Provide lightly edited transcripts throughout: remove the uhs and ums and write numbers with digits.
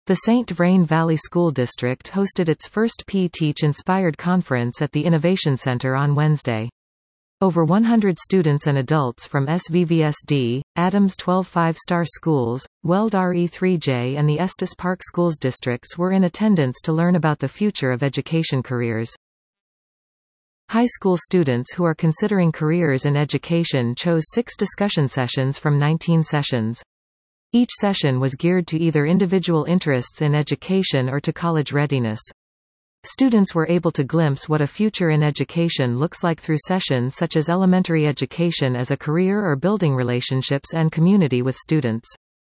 The St. Vrain Valley School District hosted its first P-Teach-inspired conference at the Innovation Center on Wednesday. Over 100 students and adults from SVVSD, Adams 12 five-star schools, Weld RE3J and the Estes Park Schools districts were in attendance to learn about the future of education careers. High school students who are considering careers in education chose 6 discussion sessions from 19 sessions. Each session was geared to either individual interests in education or to college readiness. Students were able to glimpse what a future in education looks like through sessions such as elementary education as a career or building relationships and community with students.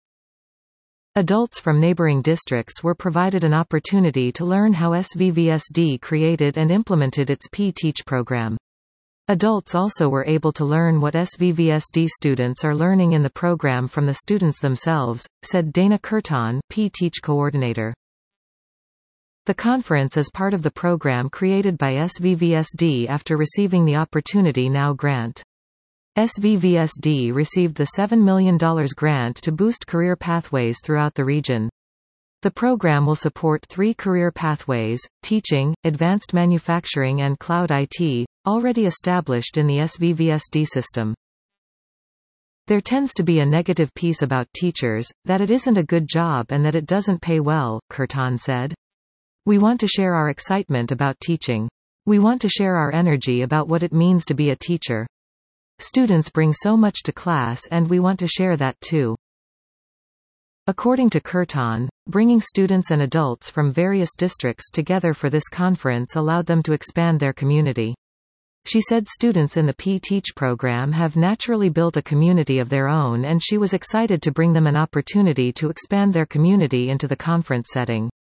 Adults from neighboring districts were provided an opportunity to learn how SVVSD created and implemented its P-Teach program. Adults also were able to learn what SVVSD students are learning in the program from the students themselves, said Dana Curton, P-Teach coordinator. The conference is part of the program created by SVVSD after receiving the Opportunity Now grant. SVVSD received the $7 million grant to boost career pathways throughout the region. The program will support 3 career pathways: teaching, advanced manufacturing and cloud IT, already established in the SVVSD system. There tends to be a negative piece about teachers, that it isn't a good job and that it doesn't pay well, Curton said. We want to share our excitement about teaching. We want to share our energy about what it means to be a teacher. Students bring so much to class and we want to share that too. According to Curton, bringing students and adults from various districts together for this conference allowed them to expand their community. She said students in the P-Teach program have naturally built a community of their own and she was excited to bring them an opportunity to expand their community into the conference setting.